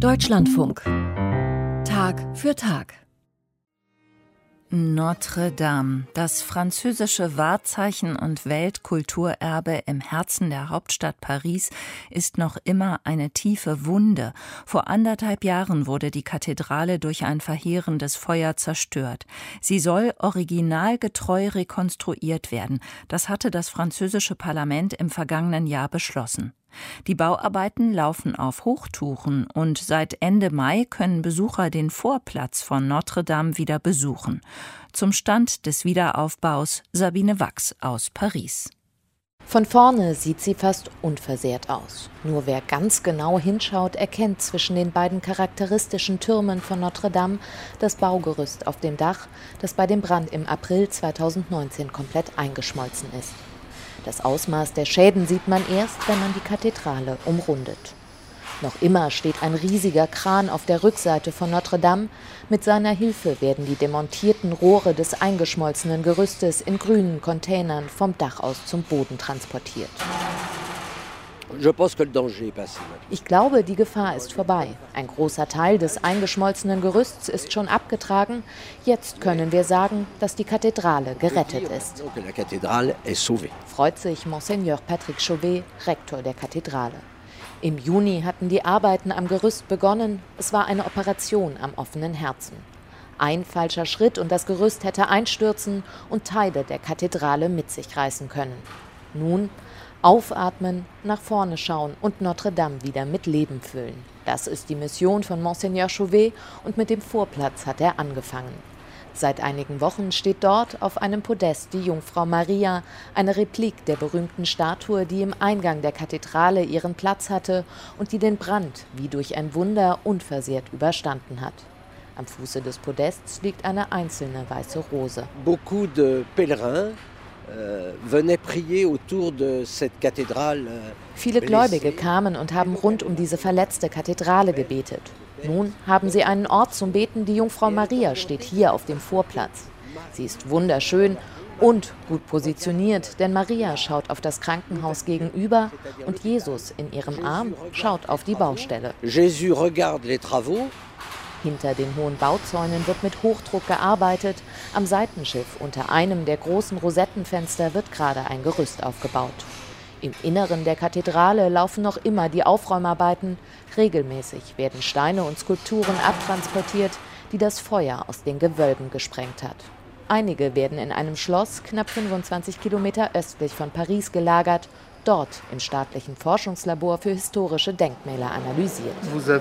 Deutschlandfunk. Tag für Tag. Notre Dame, das französische Wahrzeichen und Weltkulturerbe im Herzen der Hauptstadt Paris, ist noch immer eine tiefe Wunde. Vor 1,5 Jahren wurde die Kathedrale durch ein verheerendes Feuer zerstört. Sie soll originalgetreu rekonstruiert werden. Das hatte das französische Parlament im vergangenen Jahr beschlossen. Die Bauarbeiten laufen auf Hochtouren und seit Ende Mai können Besucher den Vorplatz von Notre Dame wieder besuchen. Zum Stand des Wiederaufbaus Sabine Wachs aus Paris. Von vorne sieht sie fast unversehrt aus. Nur wer ganz genau hinschaut, erkennt zwischen den beiden charakteristischen Türmen von Notre Dame das Baugerüst auf dem Dach, das bei dem Brand im April 2019 komplett eingeschmolzen ist. Das Ausmaß der Schäden sieht man erst, wenn man die Kathedrale umrundet. Noch immer steht ein riesiger Kran auf der Rückseite von Notre Dame. Mit seiner Hilfe werden die demontierten Rohre des eingeschmolzenen Gerüstes in grünen Containern vom Dach aus zum Boden transportiert. Ich glaube, die Gefahr ist vorbei. Ein großer Teil des eingeschmolzenen Gerüsts ist schon abgetragen. Jetzt können wir sagen, dass die Kathedrale gerettet ist. Freut sich Monseigneur Patrick Chauvet, Rektor der Kathedrale. Im Juni hatten die Arbeiten am Gerüst begonnen. Es war eine Operation am offenen Herzen. Ein falscher Schritt und das Gerüst hätte einstürzen und Teile der Kathedrale mit sich reißen können. Nun aufatmen, nach vorne schauen und Notre Dame wieder mit Leben füllen. Das ist die Mission von Monseigneur Chauvet und mit dem Vorplatz hat er angefangen. Seit einigen Wochen steht dort auf einem Podest die Jungfrau Maria, eine Replik der berühmten Statue, die im Eingang der Kathedrale ihren Platz hatte und die den Brand wie durch ein Wunder unversehrt überstanden hat. Am Fuße des Podests liegt eine einzelne weiße Rose. Beaucoup de pèlerins Viele Gläubige kamen und haben rund um diese verletzte Kathedrale gebetet. Nun haben sie einen Ort zum Beten. Die Jungfrau Maria steht hier auf dem Vorplatz. Sie ist wunderschön und gut positioniert, denn Maria schaut auf das Krankenhaus gegenüber und Jesus in ihrem Arm schaut auf die Baustelle. Jésus regarde les travaux. Hinter den hohen Bauzäunen wird mit Hochdruck gearbeitet. Am Seitenschiff unter einem der großen Rosettenfenster wird gerade ein Gerüst aufgebaut. Im Inneren der Kathedrale laufen noch immer die Aufräumarbeiten. Regelmäßig werden Steine und Skulpturen abtransportiert, die das Feuer aus den Gewölben gesprengt hat. Einige werden in einem Schloss knapp 25 Kilometer östlich von Paris gelagert, dort im staatlichen Forschungslabor für historische Denkmäler analysiert.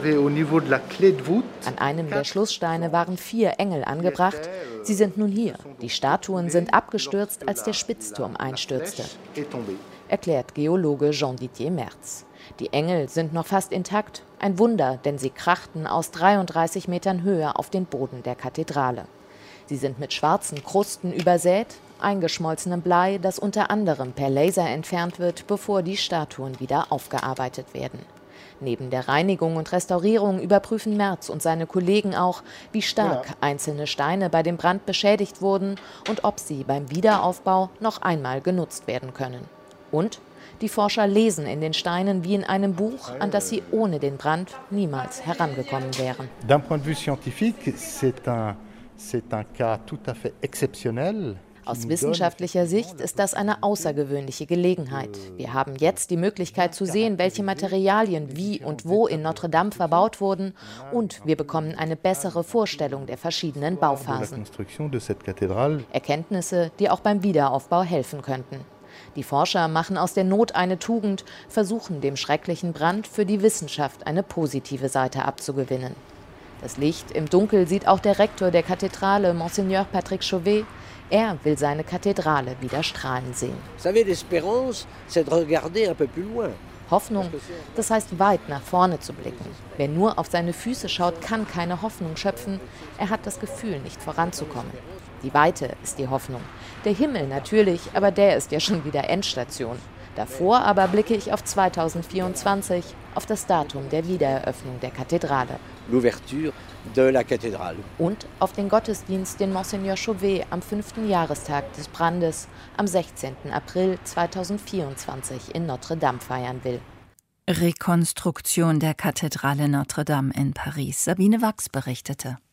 An einem der Schlusssteine waren 4 Engel angebracht. Sie sind nun hier. Die Statuen sind abgestürzt, als der Spitzturm einstürzte, erklärt Geologe Jean-Didier Merz. Die Engel sind noch fast intakt. Ein Wunder, denn sie krachten aus 33 Metern Höhe auf den Boden der Kathedrale. Sie sind mit schwarzen Krusten übersät, eingeschmolzenem Blei, das unter anderem per Laser entfernt wird, bevor die Statuen wieder aufgearbeitet werden. Neben der Reinigung und Restaurierung überprüfen Merz und seine Kollegen auch, wie stark einzelne Steine bei dem Brand beschädigt wurden und ob sie beim Wiederaufbau noch einmal genutzt werden können. Und die Forscher lesen in den Steinen wie in einem Buch, an das sie ohne den Brand niemals herangekommen wären. D'un point de vue scientifique, c'est un cas tout à fait exceptionnel. Aus wissenschaftlicher Sicht ist das eine außergewöhnliche Gelegenheit. Wir haben jetzt die Möglichkeit zu sehen, welche Materialien wie und wo in Notre Dame verbaut wurden, und wir bekommen eine bessere Vorstellung der verschiedenen Bauphasen. Erkenntnisse, die auch beim Wiederaufbau helfen könnten. Die Forscher machen aus der Not eine Tugend, versuchen dem schrecklichen Brand für die Wissenschaft eine positive Seite abzugewinnen. Das Licht im Dunkel sieht auch der Rektor der Kathedrale, Monseigneur Patrick Chauvet. Er will seine Kathedrale wieder strahlen sehen. Hoffnung, das heißt weit nach vorne zu blicken. Wer nur auf seine Füße schaut, kann keine Hoffnung schöpfen. Er hat das Gefühl, nicht voranzukommen. Die Weite ist die Hoffnung. Der Himmel natürlich, aber der ist ja schon wieder Endstation. Davor aber blicke ich auf 2024, auf das Datum der Wiedereröffnung der Kathedrale. L'ouverture de la cathédrale. Und auf den Gottesdienst, den Monseigneur Chauvet am 5. Jahrestag des Brandes am 16. April 2024 in Notre Dame feiern will. Rekonstruktion der Kathedrale Notre-Dame in Paris. Sabine Wachs berichtete.